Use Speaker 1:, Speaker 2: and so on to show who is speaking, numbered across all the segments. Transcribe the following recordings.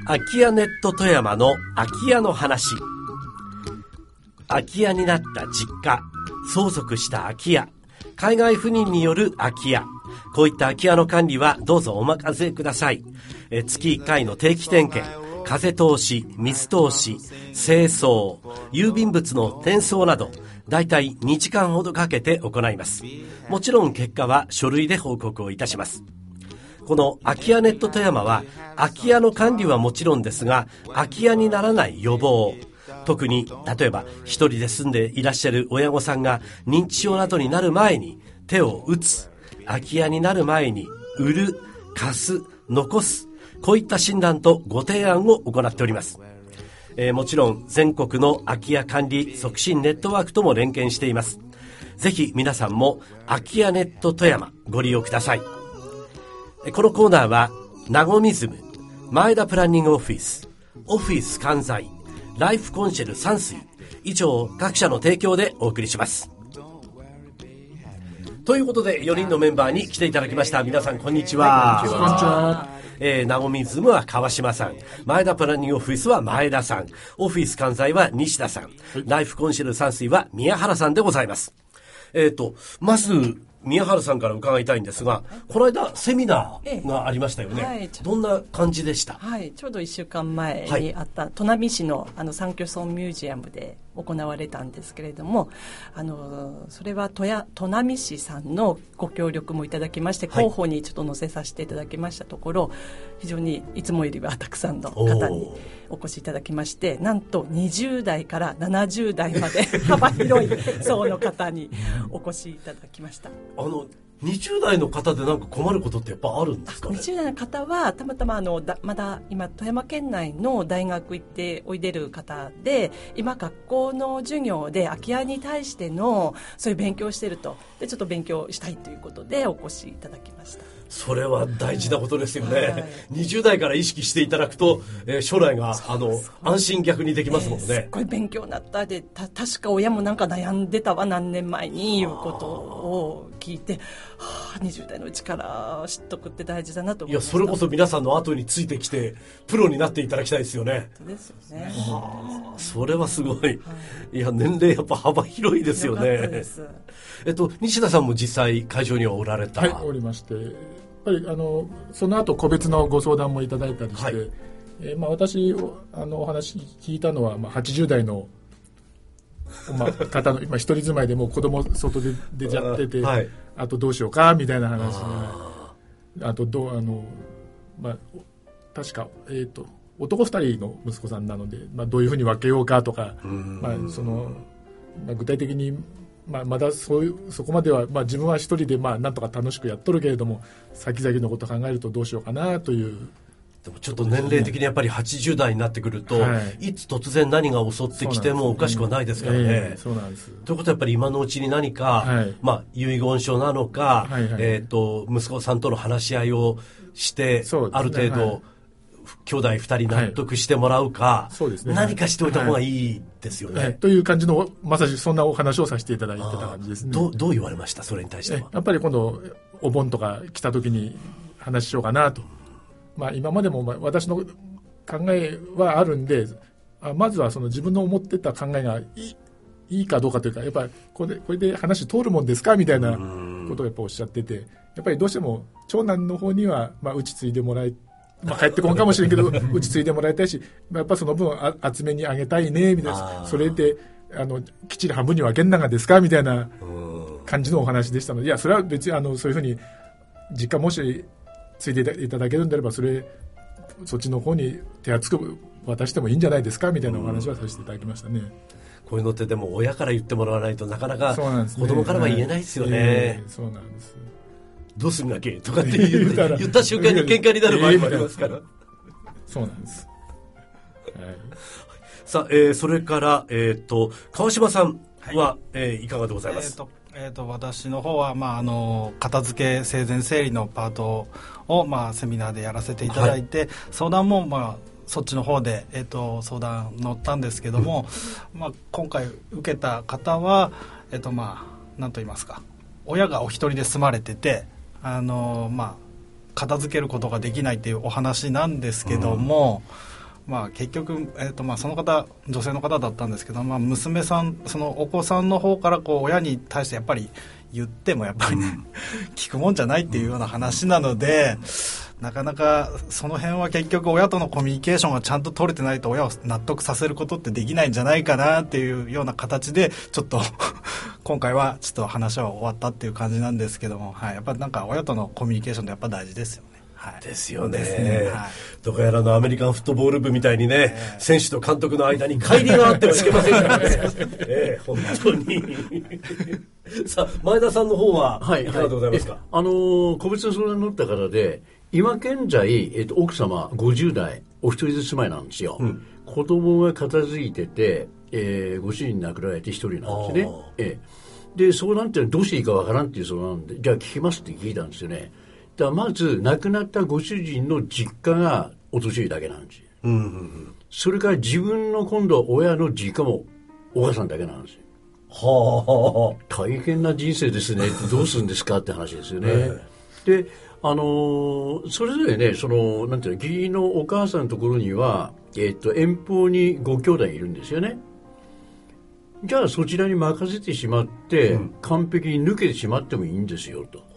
Speaker 1: 空き家ネット富山の空き家の話。空き家になった実家、相続した空き家、海外赴任による空き家、こういった空き家の管理はどうぞお任せください。月1回の定期点検、風通し、水通し、清掃、郵便物の転送など、だいたい2時間ほどかけて行います。もちろん結果は書類で報告をいたします。この空き家ネット富山は、空き家の管理はもちろんですが、空き家にならない予防、特に例えば一人で住んでいらっしゃる親御さんが認知症などになる前に手を打つ、空き家になる前に売る、貸す、残す、こういった診断とご提案を行っております。もちろん全国の空き家管理促進ネットワークとも連携しています。ぜひ皆さんも空き家ネット富山ご利用ください。このコーナーはナゴミズム、前田プランニングオフィス、オフィス関西、ライフコンシェル山水、以上各社の提供でお送りします。ということで4人のメンバーに来ていただきました。皆さんこんにちは。
Speaker 2: こんにちは。
Speaker 1: ナゴミズムは川島さん、前田プランニングオフィスは前田さん、オフィス関西は西田さん、ライフコンシェル山水は宮原さんでございます。まず宮原さんから伺いたいんですが、この間セミナーがありましたよね。はい、どんな感じでした？
Speaker 2: はい、ちょうど1週間前にあった、砺波市の三居村ミュージアムで行われたんですけれども、それは砺波市さんのご協力もいただきまして、広報にちょっと載せさせていただきましたところ、非常にいつもよりはたくさんの方にお越しいただきまして、なんと20代から70代まで幅広い層の方にお越しいただきました。
Speaker 1: 20代の方でなんか困ることってやっぱあるんですかね
Speaker 2: ？20代の方はたまたままだ今富山県内の大学行っておいでる方で、今学校の授業で空き家に対してのそういう勉強をしていると、でちょっと勉強したいということでお越しいただきました。
Speaker 1: それは大事なことですよね。はい、20代から意識していただくと、将来が安心逆にできますもんね。
Speaker 2: すっごい勉強になったで、確か親もなんか悩んでたわ何年前にいうことを聞いて、20代のうちから知っとくって大事だなと思いました。
Speaker 1: いや、それこそ皆さんの後についてきてプロになっていただきたいですよね。
Speaker 2: 本当ですよね。
Speaker 1: それはすごい。いや、年齢やっぱ幅広いですよね。
Speaker 2: よかったです。
Speaker 1: 西田さんも実際会場にはおられた？
Speaker 3: はい、おりまして、やっぱりその後個別のご相談もいただいたりして、はい、私お話聞いたのは、80代の、方の一人住まいでもう子供外で出ちゃってて、はい、あとどうしようかみたいな話が、あと確か、男2人の息子さんなので、どういうふうに分けようかとか、具体的にまだそこまでは、自分は一人でなんとか楽しくやっとるけれども、先々のことを考えるとどうしようかなという。
Speaker 1: でもちょっと年齢的にやっぱり80代になってくると、はい、いつ突然何が襲ってきてもおかしくはないですからね。
Speaker 3: そうなんです。
Speaker 1: ということはやっぱり今のうちに何か、はい、遺言書なのか、はいはい、息子さんとの話し合いをして、ある程度、はい、兄弟2人納得してもらうか、はい、何かしておいた方がいいですよね。はい、
Speaker 3: という感じの、まさにそんなお話をさせていただいてた感じですね。
Speaker 1: どう言われました？それに対しては。
Speaker 3: やっぱり今度お盆とか来た時に話しようかなと。今までも私の考えはあるんで、まずはその自分の思ってた考えがいいかどうかというか、やっぱりこれで話通るもんですかみたいなことをやっぱおっしゃってて、やっぱりどうしても長男の方には打ち継いでもらい、帰ってこんかもしれんけど打ち継いでもらいたいし、やっぱその分厚めにあげたいねみたいな、それできっちり半分に分けんながですかみたいな感じのお話でしたので、いやそれは別にそういうふうに実家もしついていただけるんであれば、そっちの方に手厚く渡してもいいんじゃないですかみたいなお話はさせていただきましたね。
Speaker 1: こういうのってでも親から言ってもらわないとなかなか子供からは言えないですよね。
Speaker 3: そうなんです。
Speaker 1: どうするんだっけとかって言った瞬間に喧嘩になる場合もありますから。
Speaker 3: そうなんです。はい、
Speaker 1: さあ、それから川島さんは、いかがでございます？
Speaker 4: 私の方は、片付け生前整理のパートを、セミナーでやらせていただいて、はい、相談も、そっちの方で、相談乗ったんですけども、今回受けた方は、何と言いますか、親がお一人で住まれてて、 片付けることができないっていうお話なんですけども、結局、その方女性の方だったんですけど、娘さんそのお子さんの方から親に対してやっぱり言ってもやっぱりね、聞くもんじゃないっていうような話なので、なかなかその辺は結局親とのコミュニケーションがちゃんと取れてないと親を納得させることってできないんじゃないかなっていうような形でちょっと今回はちょっと話は終わったっていう感じなんですけども、やっぱりなんか親とのコミュニケーションってやっぱ大事ですよね。
Speaker 1: ですよね。どこやらのアメリカンフットボール部みたいにね、選手と監督の間に乖離があってはいけませんからね。本当に。さあ、前田さんの方はいかがでございますか。
Speaker 5: 個別の相談に乗った方で、今現在、奥様50代お一人ずつ住まいなんですよ。子供が片付いてて、ご主人亡くなられて一人なんですね。で、相談ってどうしていいかわからんっていう相談なんで、じゃあ聞きますって聞いたんですよね。だからまず亡くなったご主人の実家がお年寄りだけなんですよ。それから自分の今度親の実家もお母さんだけなんですよ。大変な人生ですねってどうするんですかって話ですよね。で、それぞれね、なんていうの、義理のお母さんのところには、遠方にご兄弟いるんですよね。じゃあそちらに任せてしまって、完璧に抜けてしまってもいいんですよと。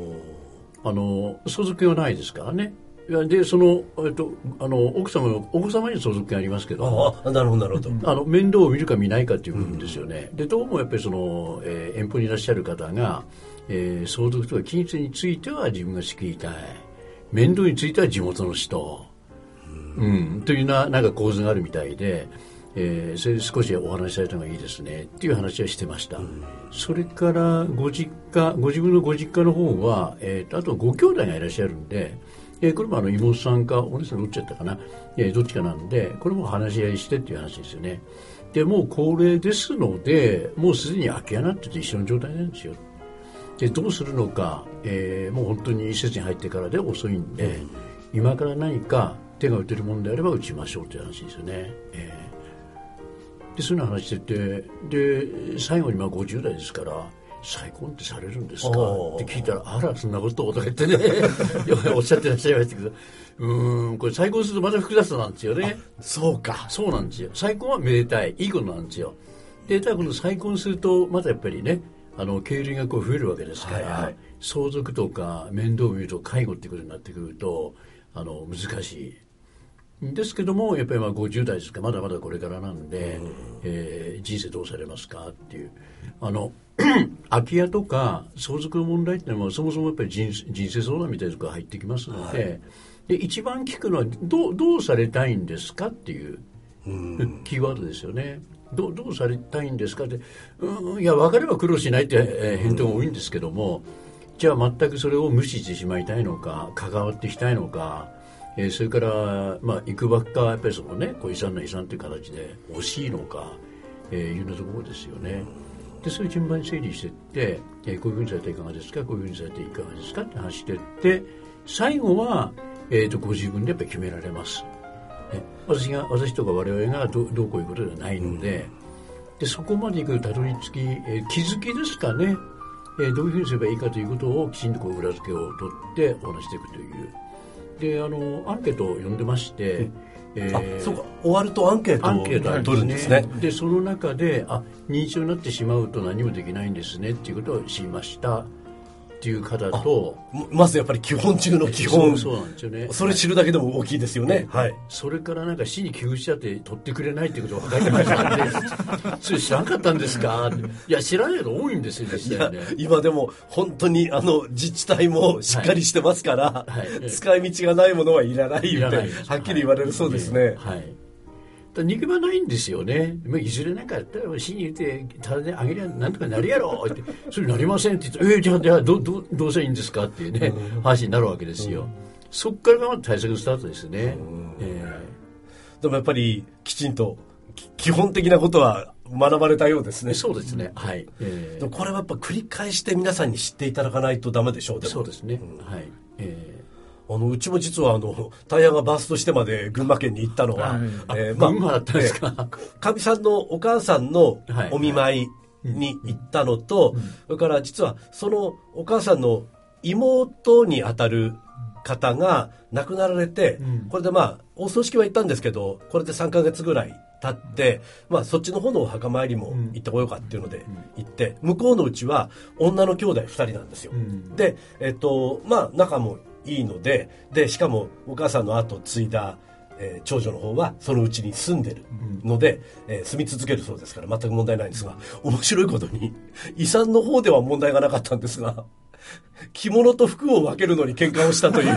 Speaker 5: 相続権はないですからね。で、奥様のお子様に相続権ありますけど、
Speaker 1: なるほどなるほど。
Speaker 5: 面倒を見るか見ないかっていう部分ですよね。で、どうもやっぱり遠方にいらっしゃる方が、相続とか金銭については自分が仕切りたい、面倒については地元の人、というなんか構図があるみたいで、それで少しお話しされたのがいいですねっていう話はしてました。それからご自分のご実家の方は、あとご兄弟がいらっしゃるんで、これも妹さんかお姉さんどっちだったかな、どっちかなんで、これも話し合いしてっていう話ですよね。で、もう高齢ですので、もうすでに空き家になってて一緒の状態なんですよ。で、どうするのか、もう本当に施設に入ってからで遅いんで、今から何か手が打てるものであれば打ちましょうという話ですよね。で、そういうの話してて、で、最後に50代ですから、再婚ってされるんですかって聞いたら、あら、そんなこととか言ってね、おっしゃってらっしゃいましたけど、これ再婚するとまた複雑なんですよね。
Speaker 1: そうか。
Speaker 5: そうなんですよ。再婚はめでたい、いいことなんですよ。で、ただこの再婚すると、またやっぱりね、経理が増えるわけですから、相続とか面倒を見ると介護っていうことになってくると、難しい。ですけども、やっぱり50代ですか、まだまだこれからなんで、人生どうされますかっていう。空き家とか相続の問題っていうのはそもそもやっぱり人生相談みたいなところが入ってきますので、で一番聞くのはどうされたいんですかっていうキーワードですよね。どうされたいんですかって、いや分かれば苦労しないって返答が多いんですけども、じゃあ全くそれを無視してしまいたいのか、関わっていきたいのか、それからいくばっかやっぱり遺産の遺産という形で欲しいのか、いうようなところですよね。で、そういう順番に整理していって、こういうふうにされていかがですか、こういうふうにされていかがですかって話していって、最後は、ご自分でやっぱり決められます。私とか我々がどうこういうことではないので、でそこまでいくたどり着き、気づきですかね、どういうふうにすればいいかということをきちんと裏付けを取ってお話していくという。で、アンケートを読んでまして、
Speaker 1: そうか、終わるとアンケートを取るんですね。
Speaker 5: で、その中で認知症になってしまうと何もできないんですねっていうことを知りましたっていう方と、
Speaker 1: まずやっぱり基本中の基本、
Speaker 5: そうなんですよね。
Speaker 1: それ知るだけでも大きいですよね。
Speaker 5: それからなんか死に危惧しちゃって取ってくれないっていうことが分かりましたんでそれ知らなかったんですかって。いや、知らないの多いんですよ実際ね。
Speaker 1: 今でも本当に自治体もしっかりしてますから、使い道がないものはいらないってはっきり言われるそうですね。
Speaker 5: 逃げ場ないんですよね。いずれなんかやったら死に言ってただであげりゃなんとかなるやろってそれなりませんって言って、じゃあどうしたらいいんですかっていうね、話になるわけですよ。そこからがまた対策のスタートですね。
Speaker 1: でもやっぱりきちんと基本的なことは学ばれたようですね。
Speaker 5: そうですね。
Speaker 1: これはやっぱ繰り返して皆さんに知っていただかないとダメでしょう。
Speaker 5: そうですね。
Speaker 1: うちも実はタイヤがバーストしてまで群馬県に行ったのは、
Speaker 5: 群馬だったんですか。
Speaker 1: かみさんのお母さんのお見舞いに行ったのと、それから実はそのお母さんの妹にあたる方が亡くなられて、これでお葬式は行ったんですけど、これで3ヶ月ぐらい経って、そっちの方のお墓参りも行ってこようかっていうので行って、向こうのうちは女の兄弟2人なんですよ。で、仲もいいので、しかもお母さんの後継いだ長女の方はそのうちに住んでるので、住み続けるそうですから全く問題ないんですが、面白いことに遺産の方では問題がなかったんですが、着物と服を分けるのに喧嘩をしたという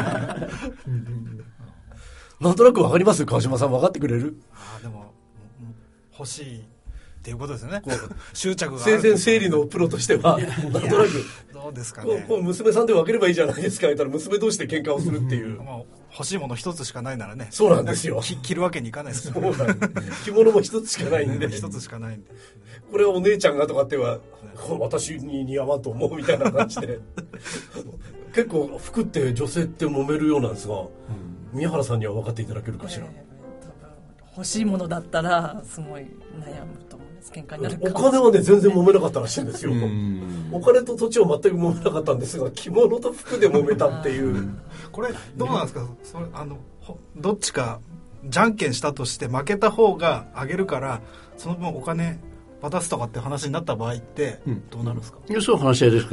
Speaker 1: なんとなく分かります？川島さん分かってくれる？
Speaker 4: でも欲しいっていうことですよね。執着が
Speaker 1: 生前整理のプロとしてはなんとなく
Speaker 4: どうですかね。
Speaker 1: こう娘さんで分ければいいじゃないですか。言ったら娘同士で喧嘩をするっていう、
Speaker 4: 欲しいもの一つしかないならね。
Speaker 1: そうなんですよ。
Speaker 4: 着るわけにいかないですから、
Speaker 1: 着物も一つしかないんで
Speaker 4: 一つしかないんで、こ
Speaker 1: れはお姉ちゃんがとかっては私に似合わんと思うみたいな感じで結構服って女性って揉めるようなんですが、宮原さんには分かっていただけるかしら。
Speaker 2: 欲しいものだったらすごい悩むと思います。喧嘩になるかもしれない。
Speaker 1: お金はね全然揉めなかったらしいんですよ。お金と土地は全く揉めなかったんですが、着物と服で揉めたっていう
Speaker 4: これどうなんですか。それどっちかじゃんけんしたとして負けた方があげるからその分お金渡すとかって話になった場合ってどうなるんですか。
Speaker 5: そういう話し合いですから、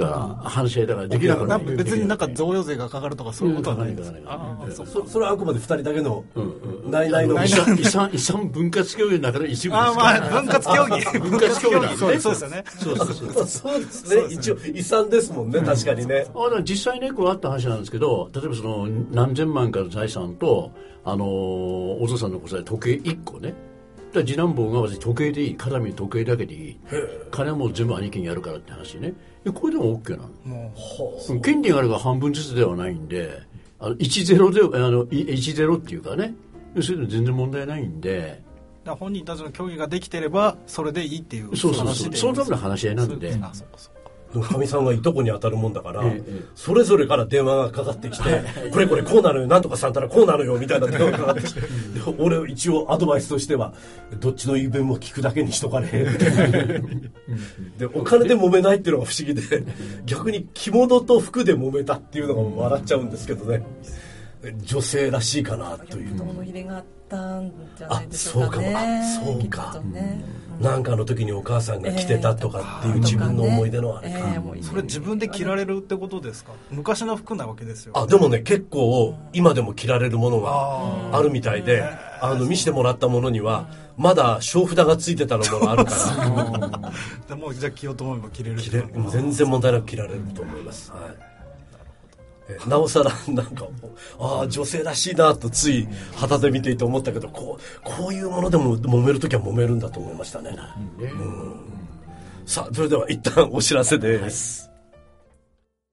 Speaker 5: 話し合いだからできなくなる。
Speaker 4: 別に贈与税がかかるとかそういうことはないんですか。
Speaker 1: それはあくまで2人だけの内々の
Speaker 5: 遺産分割協議の中の一部ですから。
Speaker 4: 分割協議
Speaker 5: 分割協議なん
Speaker 4: そうですよね。
Speaker 1: そうですね。一応遺産ですもんね。確かにね。
Speaker 5: 実際ねこうあった話なんですけど、例えばその何千万かの財産とお父さんの子さん時計1個ね。次男坊が私時計でいい、肩身時計だけでいい、金はもう全部兄貴にやるからって話ね。これでも OK なの。権利があるが半分ずつではないんで、1-0で1-0っていうかね、そういうの全然問題ないんで。
Speaker 4: 本人たちの協議ができてればそれでいいっていう話で。
Speaker 5: そのための話し合いなんで。
Speaker 1: かみさんがいとこに当たるもんだから、それぞれから電話がかかってきて、これこうなのよ、なんとかさんたらこうなのよみたいな電話がかかってきて、俺一応アドバイスとしてはどっちの言い分も聞くだけにしとかねでお金で揉めないっていうのが不思議で、逆に着物と服で揉めたっていうのが笑っちゃうんですけどね。女性らしいかなという。
Speaker 2: 物入れがあったんじゃないでしょうかね。
Speaker 1: そうか。なんかの時にお母さんが着てたとかっていう自分の思い出のあれか。
Speaker 4: それ自分で着られるってことですか。昔の服なわけですよ。
Speaker 1: でもね結構今でも着られるものがあるみたいで、見せてもらったものにはまだ小札がついてたのものがあるから
Speaker 4: もうじゃあ着ようと思えば着れる。
Speaker 1: 全然問題なく着られると思います。なおさらなんか女性らしいなとつい旗で見ていて思ったけど、こういうものでも揉めるときは揉めるんだと思いましたね。さあそれでは一旦お知らせです。